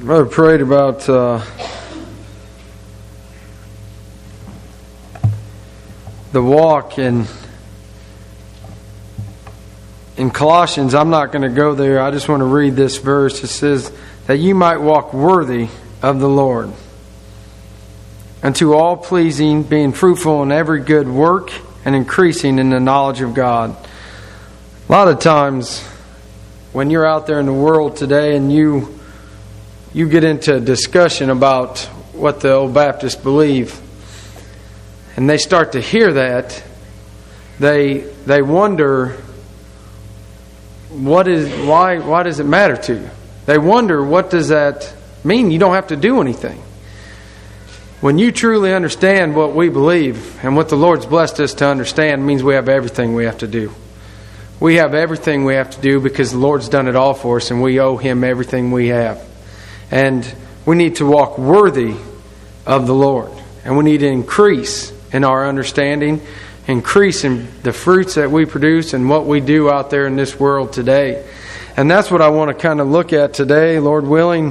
Brother prayed about the walk in Colossians. I'm not going to go there. I just want to read this verse. It says, that you might walk worthy of the Lord, unto all pleasing, being fruitful in every good work and increasing in the knowledge of God. A lot of times when you're out there in the world today and you get into a discussion about what the old Baptists believe, and they start to hear that, they wonder, why does it matter to you? They wonder, what does that mean? You don't have to do anything. When you truly understand what we believe and what the Lord's blessed us to understand, it means we have everything we have to do. We have everything we have to do because the Lord's done it all for us, and we owe Him everything we have. And we need to walk worthy of the Lord. And we need to increase in our understanding, increase in the fruits that we produce and what we do out there in this world today. And that's what I want to kind of look at today, Lord willing.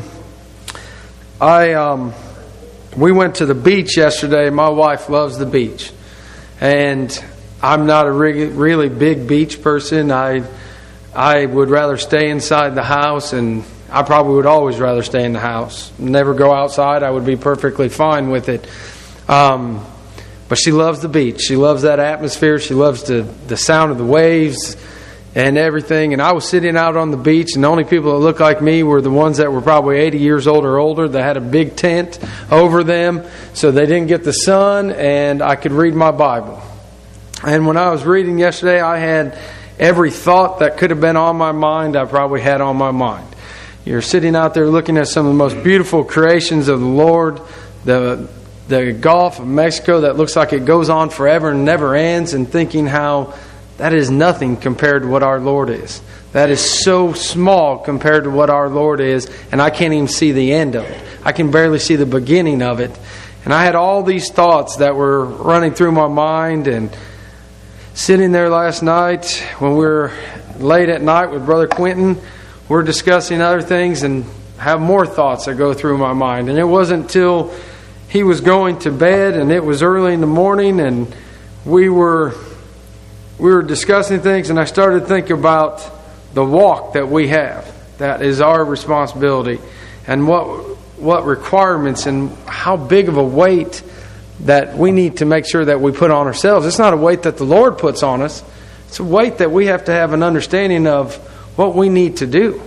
We went to the beach yesterday. My wife loves the beach. And I'm not a really big beach person. I would rather stay inside the house, and I probably would always rather stay in the house. Never go outside. I would be perfectly fine with it. But she loves the beach. She loves that atmosphere. She loves the sound of the waves and everything. And I was sitting out on the beach, and the only people that looked like me were the ones that were probably 80 years old or older that had a big tent over them, so they didn't get the sun, and I could read my Bible. And when I was reading yesterday, I had every thought that could have been on my mind, I probably had on my mind. You're sitting out there looking at some of the most beautiful creations of the Lord, the Gulf of Mexico that looks like it goes on forever and never ends, and thinking how that is nothing compared to what our Lord is. That is so small compared to what our Lord is, and I can't even see the end of it. I can barely see the beginning of it. And I had all these thoughts that were running through my mind, and sitting there last night when we were late at night with Brother Quentin, we're discussing other things and have more thoughts that go through my mind. And it wasn't until he was going to bed, and it was early in the morning, and we were discussing things, and I started thinking about the walk that we have. That is our responsibility, and what requirements and how big of a weight that we need to make sure that we put on ourselves. It's not a weight that the Lord puts on us. It's a weight that we have to have an understanding of what we need to do,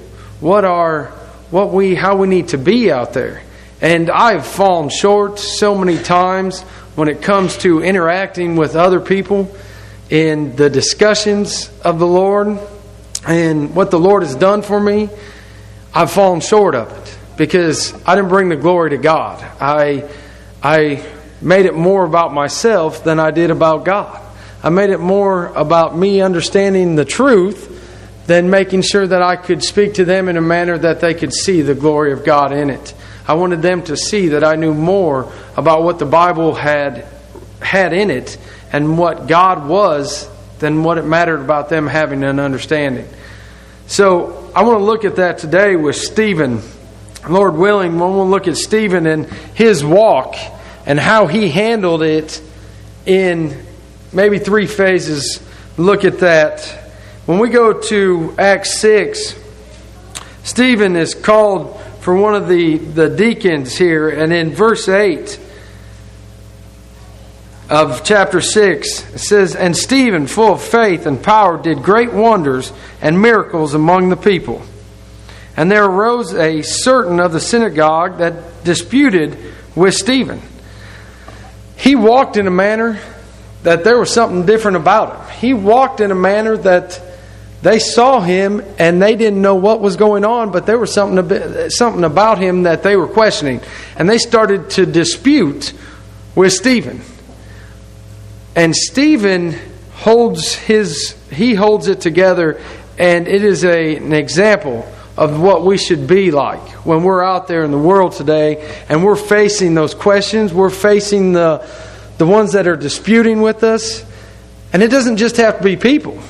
how we need to be out there. And I've fallen short so many times when it comes to interacting with other people in the discussions of the Lord and what the Lord has done for me. I've fallen short of it because I didn't bring the glory to God. I made it more about myself than I did about God. I made it more about me understanding the truth than making sure that I could speak to them in a manner that they could see the glory of God in it. I wanted them to see that I knew more about what the Bible had in it and what God was than what it mattered about them having an understanding. So I want to look at that today with Stephen. Lord willing, we want to look at Stephen and his walk and how he handled it in maybe 3 phases. Look at that. When we go to Acts 6, Stephen is called for one of the deacons here. And in verse 8 of chapter 6, it says, and Stephen, full of faith and power, did great wonders and miracles among the people. And there arose a certain of the synagogue that disputed with Stephen. He walked in a manner that there was something different about him. He walked in a manner that they saw him and they didn't know what was going on, but there was something about him that they were questioning. And they started to dispute with Stephen. And Stephen holds it together, and it is an example of what we should be like when we're out there in the world today and we're facing those questions. We're facing the ones that are disputing with us. And it doesn't just have to be people.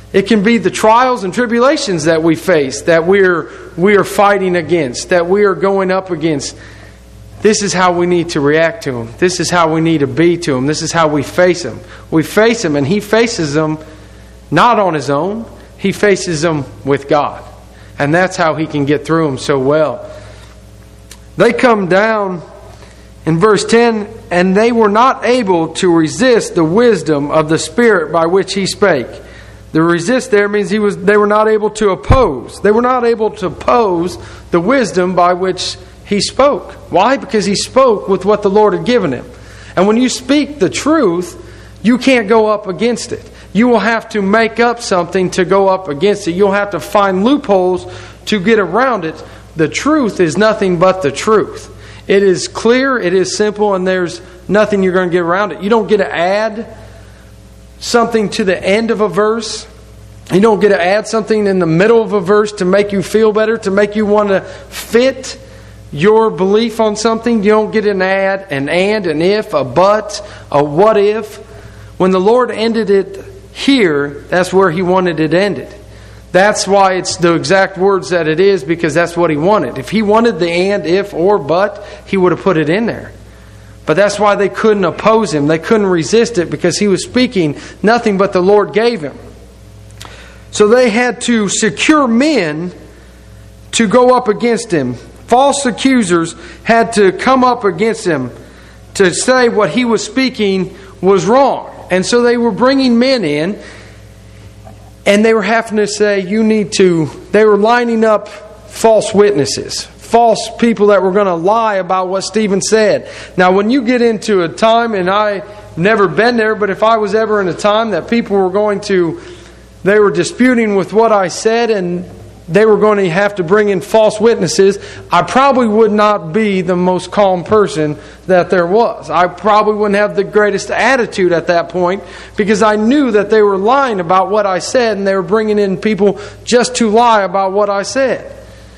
It can be the trials and tribulations that we face, that we are fighting against, that we are going up against. This is how we need to react to them. This is how we need to be to them. This is how we face them. We face them, and He faces them not on His own. He faces them with God. And that's how He can get through them so well. They come down in verse 10, and they were not able to resist the wisdom of the Spirit by which He spake. The resist there means they were not able to oppose. They were not able to oppose the wisdom by which He spoke. Why? Because He spoke with what the Lord had given Him. And when you speak the truth, you can't go up against it. You will have to make up something to go up against it. You'll have to find loopholes to get around it. The truth is nothing but the truth. It is clear, it is simple, and there's nothing you're going to get around it. You don't get to add something to the end of a verse. You don't get to add something in the middle of a verse to make you feel better, to make you want to fit your belief on something. You don't get an add, an and, an if, a but, a what if. When the Lord ended it here, that's where He wanted it ended. That's why it's the exact words that it is, because that's what He wanted. If He wanted the and, if, or but, He would have put it in there. But that's why they couldn't oppose Him. They couldn't resist it, because He was speaking nothing but the Lord gave Him. So they had to secure men to go up against Him. False accusers had to come up against Him to say what He was speaking was wrong. And so they were bringing men in, and they were having to say, they were lining up false witnesses. False people that were going to lie about what Stephen said. Now, when you get into a time, and I've never been there, but if I was ever in a time that people were they were disputing with what I said, and they were going to have to bring in false witnesses, I probably would not be the most calm person that there was. I probably wouldn't have the greatest attitude at that point, because I knew that they were lying about what I said, and they were bringing in people just to lie about what I said.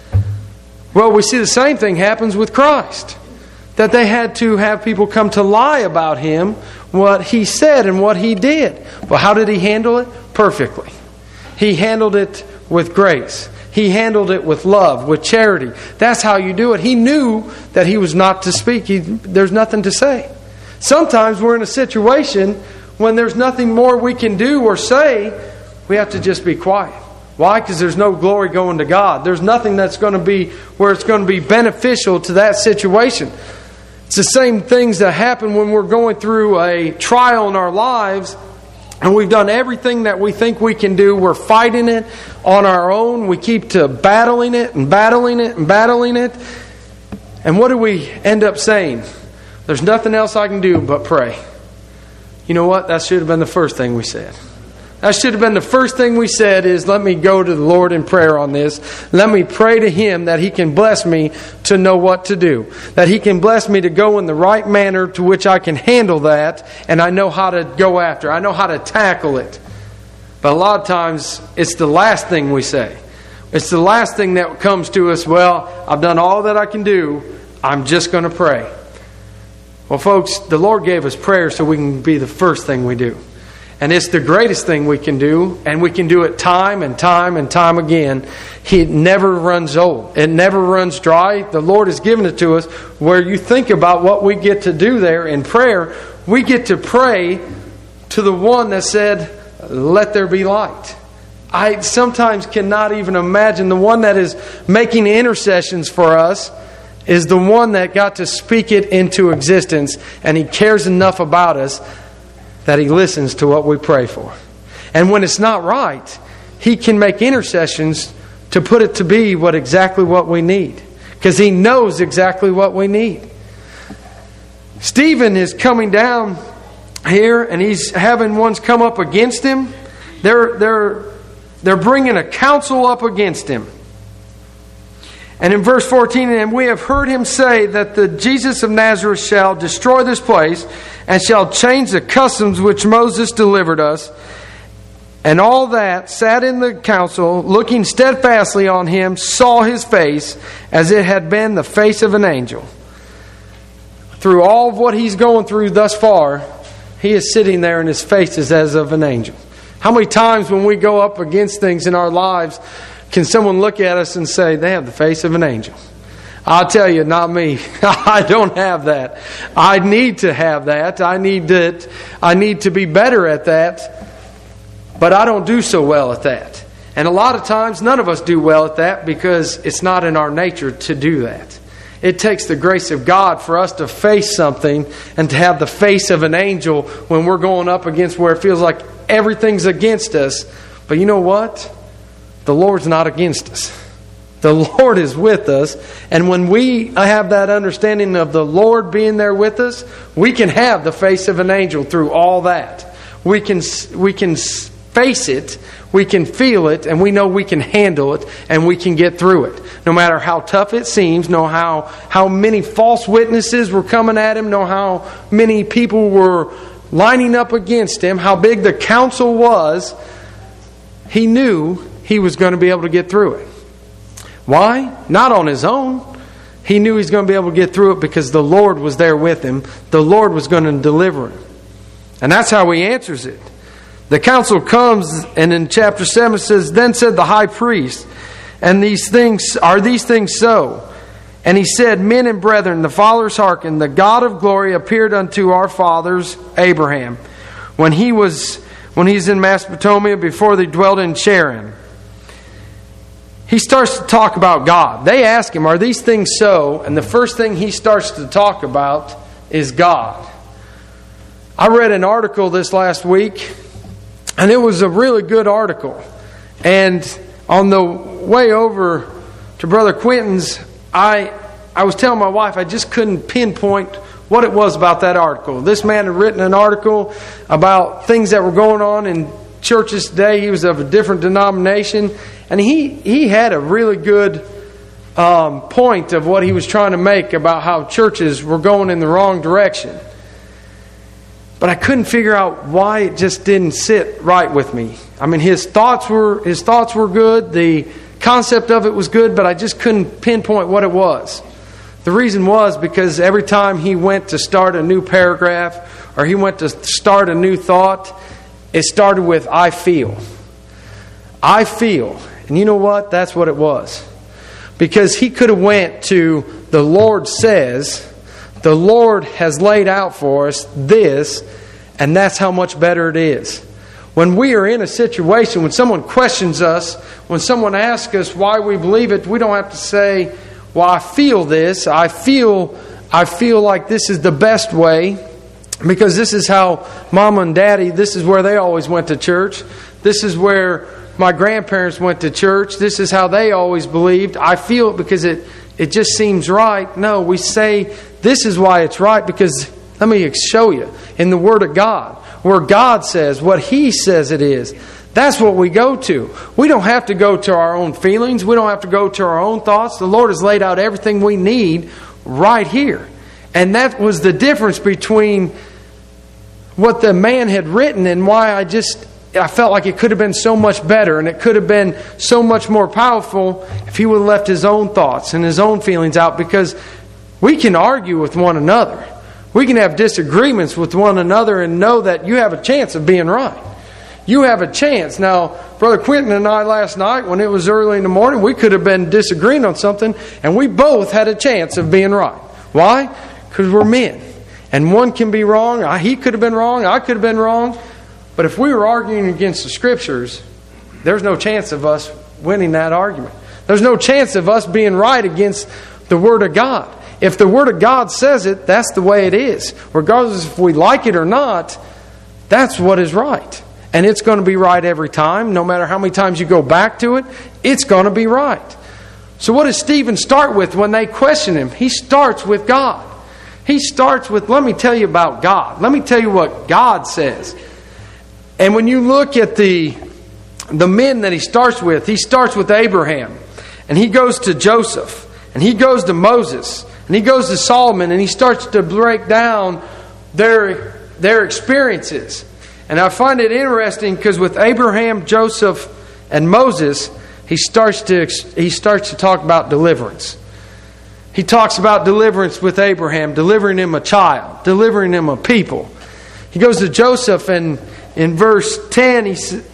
Well, we see the same thing happens with Christ. That they had to have people come to lie about Him, what He said and what He did. Well, how did He handle it? Perfectly. He handled it with grace. He handled it with love, with charity. That's how you do it. He knew that He was not to speak. There's nothing to say. Sometimes we're in a situation when there's nothing more we can do or say. We have to just be quiet. Why? Because there's no glory going to God. There's nothing that's going to be where it's going to be beneficial to that situation. It's the same things that happen when we're going through a trial in our lives, and we've done everything that we think we can do. We're fighting it on our own. We keep to battling it and battling it and battling it. And what do we end up saying? There's nothing else I can do but pray. You know what? That should have been the first thing we said. That should have been the first thing we said is, let me go to the Lord in prayer on this. Let me pray to Him that He can bless me to know what to do. That He can bless me to go in the right manner to which I can handle that, and I know how to go after. I know how to tackle it. But a lot of times, it's the last thing we say. It's the last thing that comes to us. Well, I've done all that I can do. I'm just going to pray. Well, folks, the Lord gave us prayer so we can be the first thing we do. And it's the greatest thing we can do, and we can do it time and time and time again. It never runs old. It never runs dry. The Lord has given it to us where you think about what we get to do there in prayer. We get to pray to the one that said, let there be light. I sometimes cannot even imagine the one that is making intercessions for us is the one that got to speak it into existence, and He cares enough about us that He listens to what we pray for. And when it's not right, He can make intercessions to put it to be exactly what we need. Because He knows exactly what we need. Stephen is coming down here, and he's having ones come up against him. They're bringing a council up against him. And in verse 14, and we have heard him say that the Jesus of Nazareth shall destroy this place and shall change the customs which Moses delivered us. And all that sat in the council, looking steadfastly on him, saw his face as it had been the face of an angel. Through all of what he's going through thus far, he is sitting there and his face is as of an angel. How many times when we go up against things in our lives, can someone look at us and say, they have the face of an angel? I'll tell you, not me. I don't have that. I need to have that. I need to be better at that. But I don't do so well at that. And a lot of times, none of us do well at that because it's not in our nature to do that. It takes the grace of God for us to face something and to have the face of an angel when we're going up against where it feels like everything's against us. But you know what? The Lord's not against us. The Lord is with us. And when we have that understanding of the Lord being there with us, we can have the face of an angel through all that. We can face it, we can feel it, and we know we can handle it, and we can get through it. No matter how tough it seems, no how many false witnesses were coming at him, no how many people were lining up against him, how big the council was, he knew he was going to be able to get through it. Why? Not on his own. He knew he was going to be able to get through it because the Lord was there with him. The Lord was going to deliver him. And that's how he answers it. The council comes, and in chapter 7 it says, Then said the high priest, Are these things so? And he said, Men and brethren, the fathers hearken. The God of glory appeared unto our fathers Abraham when he's in Mesopotamia before they dwelt in Charan. He starts to talk about God. They ask him, Are these things so? And the first thing he starts to talk about is God. I read an article this last week, and it was a really good article. And on the way over to Brother Quentin's, I was telling my wife I just couldn't pinpoint what it was about that article. This man had written an article about things that were going on in churches today. He was of a different denomination. And he had a really good point of what he was trying to make about how churches were going in the wrong direction. But I couldn't figure out why it just didn't sit right with me. I mean, his thoughts were good. The concept of it was good, but I just couldn't pinpoint what it was. The reason was because every time he went to start a new paragraph or he went to start a new thought, it started with, I feel. I feel. And you know what? That's what it was. Because he could have went to, the Lord says, the Lord has laid out for us this, and that's how much better it is. When we are in a situation, when someone questions us, when someone asks us why we believe it, we don't have to say, well, I feel this. I feel like this is the best way. Because this is how Mama and Daddy, this is where they always went to church. This is where my grandparents went to church. This is how they always believed. I feel it because it just seems right. No, we say this is why it's right because, let me show you, in the Word of God, where God says what He says it is. That's what we go to. We don't have to go to our own feelings. We don't have to go to our own thoughts. The Lord has laid out everything we need right here. And that was the difference between what the man had written and why I felt like it could have been so much better and it could have been so much more powerful if he would have left his own thoughts and his own feelings out, because we can argue with one another. We can have disagreements with one another and know that you have a chance of being right. You have a chance. Now, Brother Quentin and I last night, when it was early in the morning, we could have been disagreeing on something and we both had a chance of being right. Why? Because we're men. And one can be wrong. He could have been wrong. I could have been wrong. But if we were arguing against the Scriptures, there's no chance of us winning that argument. There's no chance of us being right against the Word of God. If the Word of God says it, that's the way it is. Regardless if we like it or not, that's what is right. And it's going to be right every time. No matter how many times you go back to it, it's going to be right. So what does Stephen start with when they question him? He starts with God. He starts with, let me tell you about God. Let me tell you what God says. And when you look at the men that he starts with Abraham. And he goes to Joseph. And he goes to Moses. And he goes to Solomon. And he starts to break down their experiences. And I find it interesting because with Abraham, Joseph, and Moses, he starts to talk about deliverance. He talks about deliverance with Abraham, delivering him a child, delivering him a people. He goes to Joseph, and in verse 10,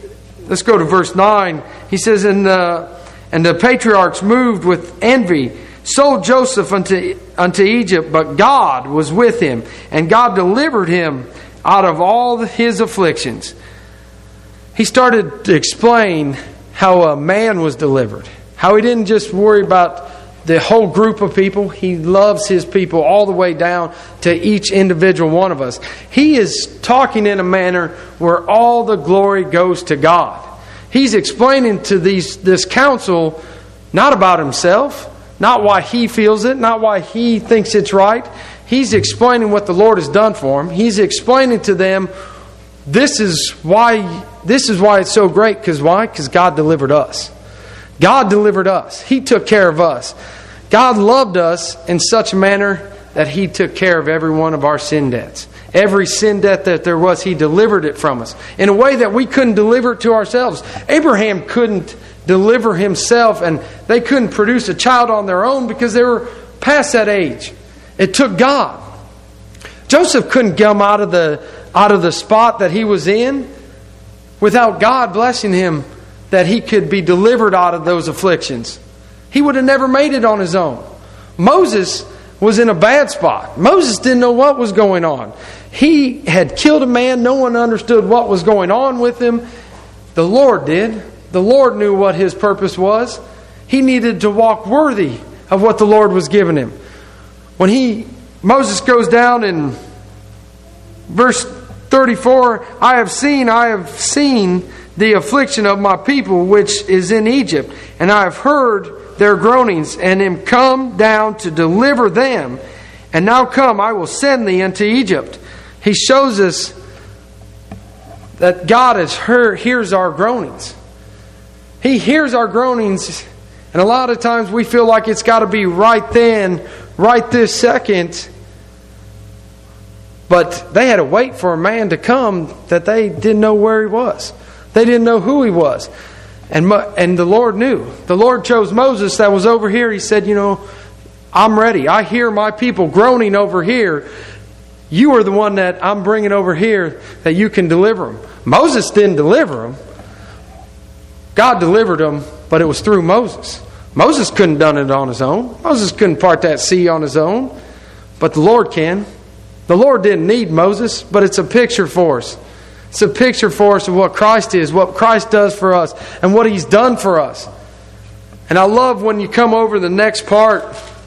let's go to verse 9. He says, And the patriarchs moved with envy, sold Joseph unto Egypt, but God was with him, and God delivered him out of all his afflictions. He started to explain how a man was delivered. How he didn't just worry about the whole group of people. He loves his people all the way down to each individual one of us. He is talking in a manner where all the glory goes to God. He's explaining to this council not about himself, not why he feels it, not why he thinks it's right. He's explaining what the Lord has done for him. He's explaining to them, this is why it's so great. Because why? Because God delivered us. God delivered us. He took care of us. God loved us in such a manner that He took care of every one of our sin debts. Every sin debt that there was, He delivered it from us in a way that we couldn't deliver it to ourselves. Abraham couldn't deliver himself, and they couldn't produce a child on their own because they were past that age. It took God. Joseph couldn't come out of the spot that he was in without God blessing him that he could be delivered out of those afflictions. He would have never made it on his own. Moses was in a bad spot. Moses didn't know what was going on. He had killed a man. No one understood what was going on with him. The Lord did. The Lord knew what his purpose was. He needed to walk worthy of what the Lord was giving him. When Moses goes down in verse 34, I have seen the affliction of my people which is in Egypt, and I have heard their groanings, and am come down to deliver them. And now come, I will send thee unto Egypt. He shows us that God hears our groanings. He hears our groanings, and a lot of times we feel like it's got to be right then, right this second. But they had to wait for a man to come that they didn't know where he was. They didn't know who he was. And the Lord knew. The Lord chose Moses that was over here. He said, I'm ready. I hear my people groaning over here. You are the one that I'm bringing over here that you can deliver them. Moses didn't deliver them. God delivered them, but it was through Moses. Moses couldn't have done it on his own. Moses couldn't part that sea on his own. But the Lord can. The Lord didn't need Moses, but it's a picture for us. It's a picture for us of what Christ is, what Christ does for us, and what He's done for us. And I love when you come over the next part,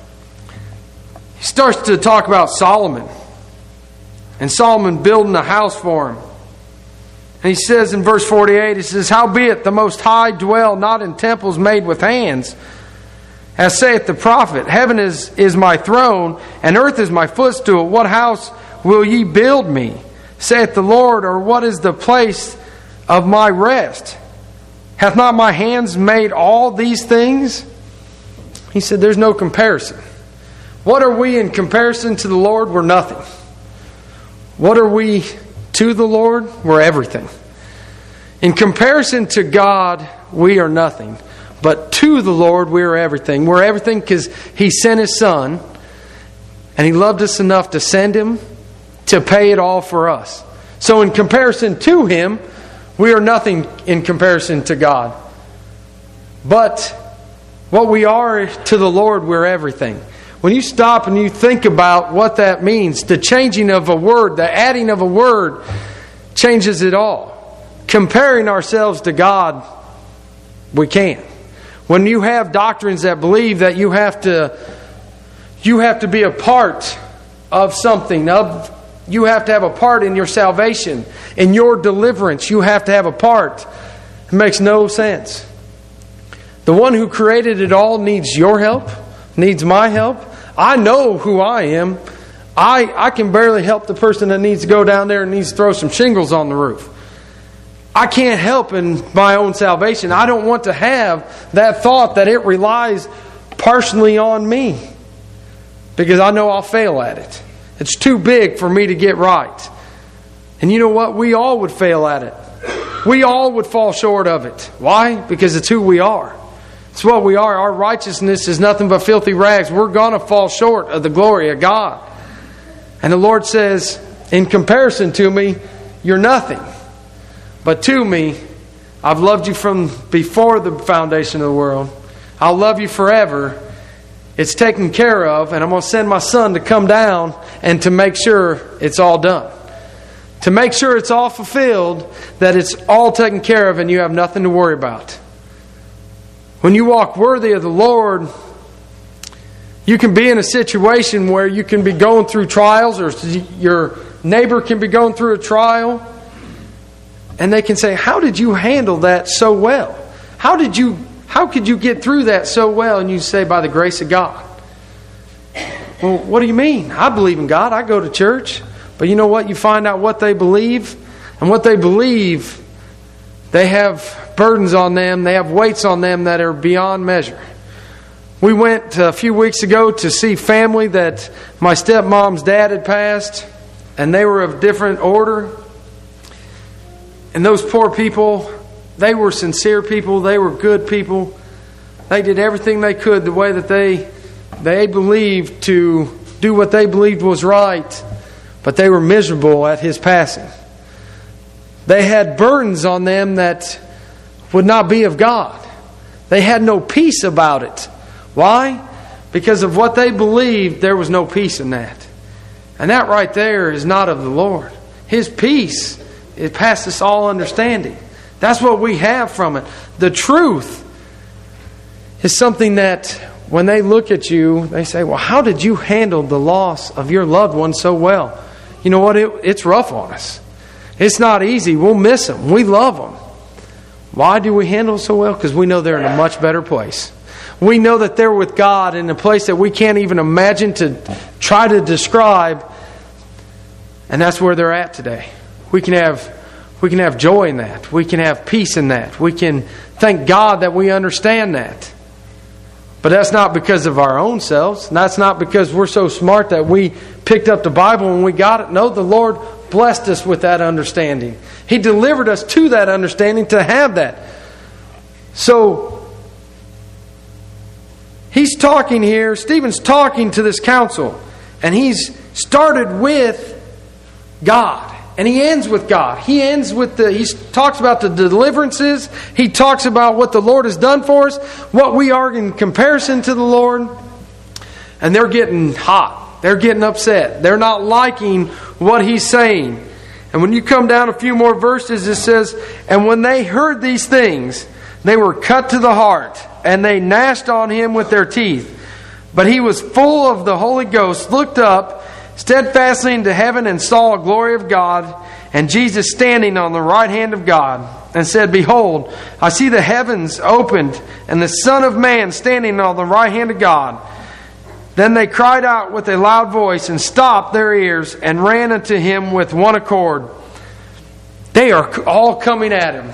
he starts to talk about Solomon. And Solomon building a house for him. And he says in verse 48, he says, Howbeit the Most High dwell not in temples made with hands, as saith the prophet, Heaven is my throne, and earth is my footstool. What house will ye build me? Saith the Lord, or what is the place of my rest? Hath not my hands made all these things? He said, there's no comparison. What are we in comparison to the Lord? We're nothing. What are we to the Lord? We're everything. In comparison to God, we are nothing. But to the Lord, we are everything. We're everything because He sent His Son, and He loved us enough to send Him to pay it all for us. So in comparison to Him, we are nothing in comparison to God. But what we are to the Lord, we're everything. When you stop and you think about what that means, the changing of a word, the adding of a word changes it all. Comparing ourselves to God, we can't. When you have doctrines that believe that you have to be a part of something, you have to have a part in your salvation, in your deliverance. You have to have a part. It makes no sense. The one who created it all needs your help, needs my help. I know who I am. I can barely help the person that needs to go down there and needs to throw some shingles on the roof. I can't help in my own salvation. I don't want to have that thought that it relies partially on me, because I know I'll fail at it. It's too big for me to get right. And you know what? We all would fail at it. We all would fall short of it. Why? Because it's who we are. It's what we are. Our righteousness is nothing but filthy rags. We're going to fall short of the glory of God. And the Lord says, in comparison to me, you're nothing. But to me, I've loved you from before the foundation of the world. I'll love you forever. It's taken care of, and I'm going to send my Son to come down and to make sure it's all done. To make sure it's all fulfilled, that it's all taken care of and you have nothing to worry about. When you walk worthy of the Lord, you can be in a situation where you can be going through trials, or your neighbor can be going through a trial, and they can say, how did you handle that so well? How could you get through that so well? And you say, by the grace of God. Well, what do you mean? I believe in God. I go to church. But you know what? You find out what they believe. And what they believe, they have burdens on them. They have weights on them that are beyond measure. We went a few weeks ago to see family that my stepmom's dad had passed. And they were of different order. And those poor people, they were sincere people. They were good people. They did everything they could the way that they believed to do what they believed was right. But they were miserable at his passing. They had burdens on them that would not be of God. They had no peace about it. Why? Because of what they believed, there was no peace in that. And that right there is not of the Lord. His peace, it passes all understanding. That's what we have from it. The truth is something that when they look at you, they say, well, how did you handle the loss of your loved one so well? You know what? It's rough on us. It's not easy. We'll miss them. We love them. Why do we handle it so well? Because we know they're in a much better place. We know that they're with God in a place that we can't even imagine to try to describe. And that's where they're at today. We can have joy in that. We can have peace in that. We can thank God that we understand that. But that's not because of our own selves. And that's not because we're so smart that we picked up the Bible and we got it. No, the Lord blessed us with that understanding. He delivered us to that understanding to have that. So, he's talking here, Stephen's talking to this council. And he's started with God. And he ends with God. He talks about the deliverances. He talks about what the Lord has done for us, what we are in comparison to the Lord. And they're getting hot. They're getting upset. They're not liking what he's saying. And when you come down a few more verses, it says, and when they heard these things, they were cut to the heart, and they gnashed on him with their teeth. But he was full of the Holy Ghost, looked up steadfastly into heaven, and saw a glory of God, and Jesus standing on the right hand of God, and said, behold, I see the heavens opened, and the Son of Man standing on the right hand of God. Then they cried out with a loud voice, and stopped their ears, and ran unto him with one accord. They are all coming at him.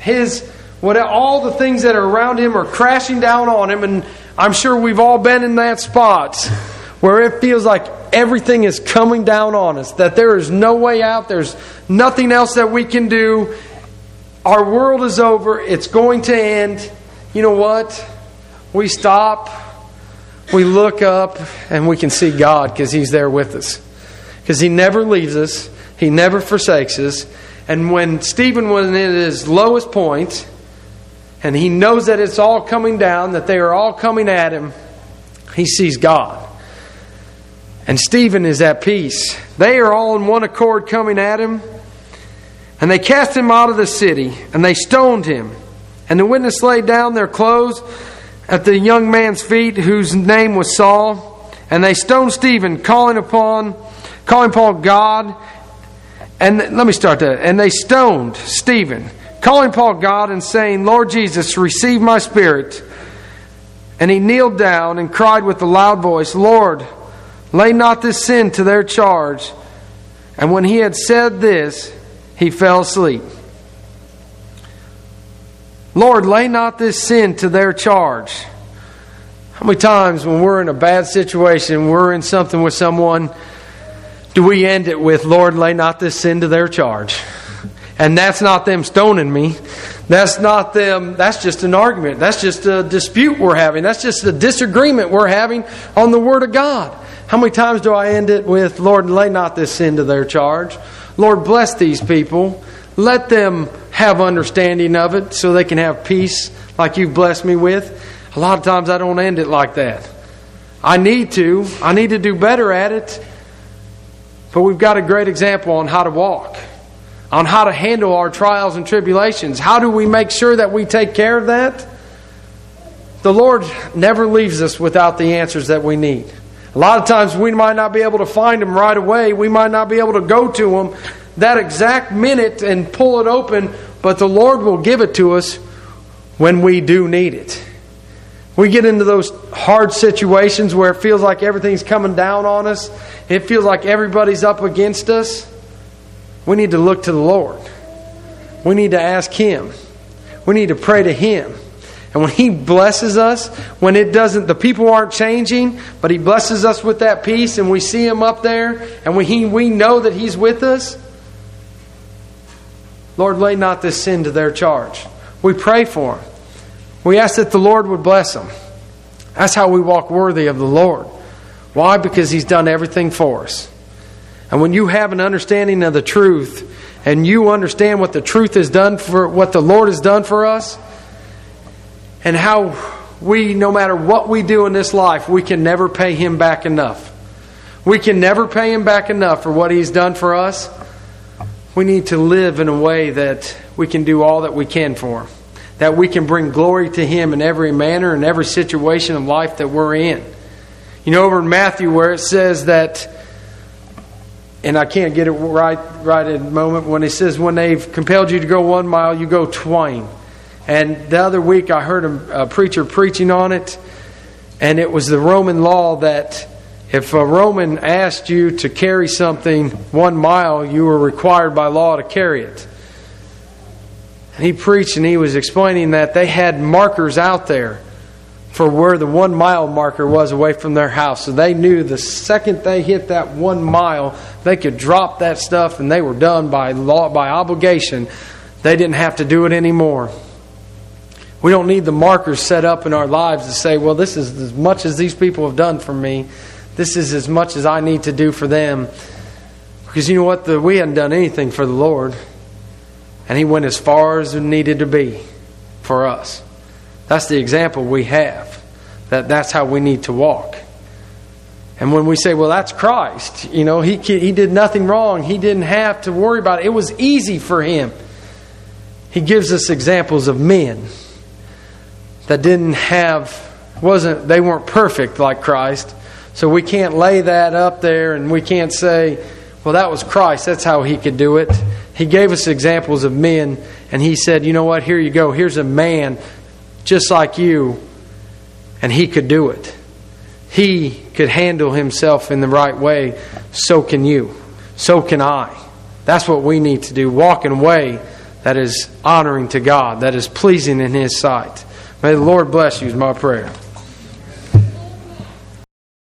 All the things that are around him are crashing down on him, and I'm sure we've all been in that spot where it feels like everything is coming down on us, that there is no way out, there's nothing else that we can do. Our world is over, it's going to end. You know what? We stop, we look up, and we can see God because He's there with us. Because He never leaves us, He never forsakes us. And when Stephen was at his lowest point, and he knows that it's all coming down, that they are all coming at him, he sees God. And Stephen is at peace. They are all in one accord coming at him. And they cast him out of the city, and they stoned him. And the witness laid down their clothes at the young man's feet, whose name was Saul. And they stoned Stephen, calling upon God. And let me start that. And they stoned Stephen, calling upon God and saying, Lord Jesus, receive my spirit. And he kneeled down and cried with a loud voice, Lord, lay not this sin to their charge. And when he had said this, he fell asleep. Lord, lay not this sin to their charge. How many times when we're in a bad situation, we're in something with someone, do we end it with, Lord, lay not this sin to their charge? And that's not them stoning me. That's not them. That's just an argument. That's just a dispute we're having. That's just a disagreement we're having on the Word of God. How many times do I end it with, Lord, lay not this sin to their charge? Lord, bless these people. Let them have understanding of it so they can have peace like you've blessed me with. A lot of times I don't end it like that. I need to do better at it. But we've got a great example on how to walk, on how to handle our trials and tribulations. How do we make sure that we take care of that? The Lord never leaves us without the answers that we need. A lot of times we might not be able to find them right away. We might not be able to go to them that exact minute and pull it open, but the Lord will give it to us when we do need it. We get into those hard situations where it feels like everything's coming down on us. It feels like everybody's up against us. We need to look to the Lord. We need to ask Him. We need to pray to Him. And when He blesses us, when the people aren't changing, but He blesses us with that peace and we see Him up there and we know that He's with us, Lord, lay not this sin to their charge. We pray for them. We ask that the Lord would bless them. That's how we walk worthy of the Lord. Why? Because He's done everything for us. And when you have an understanding of the truth and you understand what the truth has done for, what the Lord has done for us, and how we, no matter what we do in this life, we can never pay Him back enough. We can never pay Him back enough for what He's done for us. We need to live in a way that we can do all that we can for Him. That we can bring glory to Him in every manner and every situation of life that we're in. You know, over in Matthew where it says that, and I can't get it right at the moment, when it says when they've compelled you to go 1 mile, you go twain. And the other week I heard a preacher preaching on it, and it was the Roman law that if a Roman asked you to carry something 1 mile, you were required by law to carry it. And he preached and he was explaining that they had markers out there for where the 1 mile marker was away from their house. So they knew the second they hit that 1 mile, they could drop that stuff and they were done by law, by obligation. They didn't have to do it anymore. We don't need the markers set up in our lives to say, well, this is as much as these people have done for me. This is as much as I need to do for them. Because you know what? We hadn't done anything for the Lord. And He went as far as it needed to be for us. That's the example we have. That's how we need to walk. And when we say, well, that's Christ. You know, He did nothing wrong. He didn't have to worry about it. It was easy for Him. He gives us examples of men that they weren't perfect like Christ. So we can't lay that up there and we can't say, well, that was Christ. That's how He could do it. He gave us examples of men and He said, you know what, here you go. Here's a man just like you, and he could do it. He could handle himself in the right way. So can you. So can I. That's what we need to do. Walk in a way that is honoring to God, that is pleasing in His sight. May the Lord bless you is my prayer.